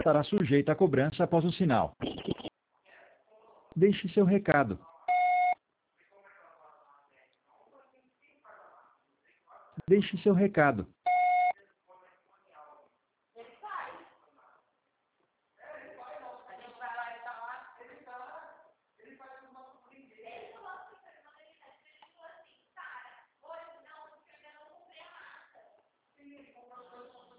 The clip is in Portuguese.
estará sujeita a cobrança após o sinal. Deixe seu recado. Deixe seu recado.